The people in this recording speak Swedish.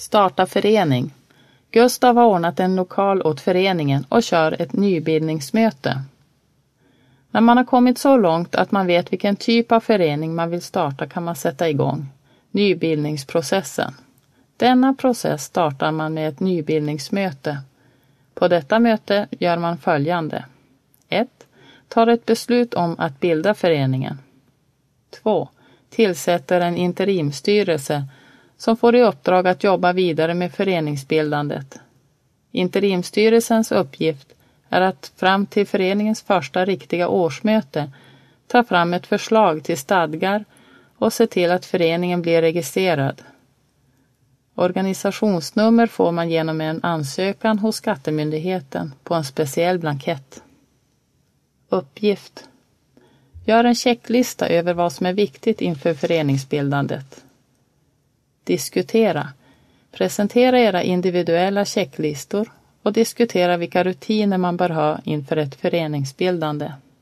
Starta förening. Gustav har ordnat en lokal åt föreningen och kör ett nybildningsmöte. När man har kommit så långt att man vet vilken typ av förening man vill starta kan man sätta igång nybildningsprocessen. Denna process startar man med ett nybildningsmöte. På detta möte gör man följande. 1. Tar ett beslut om att bilda föreningen. 2. Tillsätter en interimstyrelse som får i uppdrag att jobba vidare med föreningsbildandet. Interimstyrelsens uppgift är att fram till föreningens första riktiga årsmöte ta fram ett förslag till stadgar och se till att föreningen blir registrerad. Organisationsnummer får man genom en ansökan hos Skattemyndigheten på en speciell blankett. Uppgift. Gör en checklista över vad som är viktigt inför föreningsbildandet. Diskutera. Presentera era individuella checklistor och diskutera vilka rutiner man bör ha inför ett föreningsbildande.